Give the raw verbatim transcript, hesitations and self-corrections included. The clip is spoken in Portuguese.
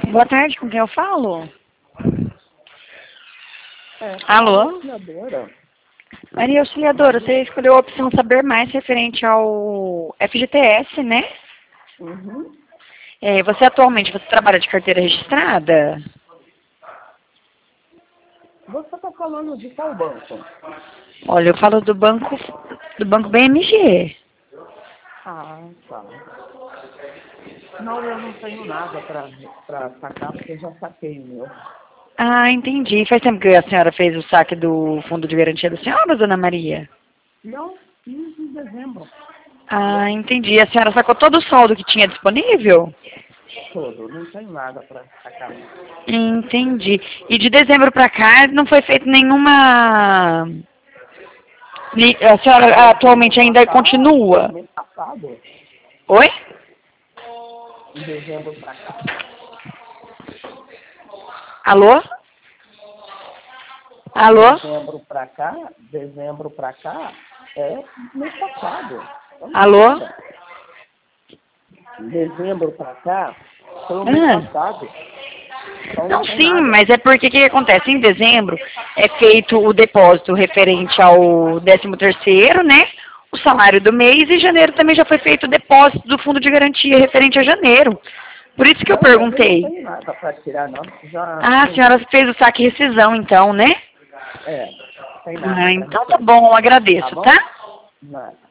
Boa tarde, com quem eu falo? É, Alô? Auxiliadora. Maria Auxiliadora, você escolheu a opção saber mais referente ao F G T S, né? Uhum. É, você atualmente, você trabalha de carteira registrada? Você está falando de qual banco? Olha, eu falo do banco, do banco B M G. Ah, tá. Não, eu não tenho nada para sacar, porque eu já saquei o meu. Ah, entendi. Faz tempo que a senhora fez o saque do fundo de garantia da senhora, dona Maria? Não, quinze de dezembro. Ah, entendi. A senhora sacou todo o saldo que tinha disponível? Todo, não tenho nada para sacar. Entendi. E de dezembro para cá não foi feito nenhuma... Ni- A senhora Dezembro atualmente para ainda cá, continua? mês passado. Oi? De dezembro para cá. Alô? Alô? Dezembro para cá, dezembro para cá, é mês passado. Então não tem Alô? nada. Dezembro para cá, foi o mês Ah. passado. Então não Não, tem sim, nada. mas é porque o que acontece? Em dezembro é feito o depósito referente ao décimo terceiro, né? O salário do mês, e em janeiro também já foi feito o depósito do fundo de garantia referente a janeiro. Por isso que eu Não, mas eu não perguntei. tenho nada para tirar, não. Já Ah, a senhora tem. fez o saque e rescisão, então, né? É, tem nada Ah, para então tá receber. bom, eu Tá agradeço, bom? tá? Nada.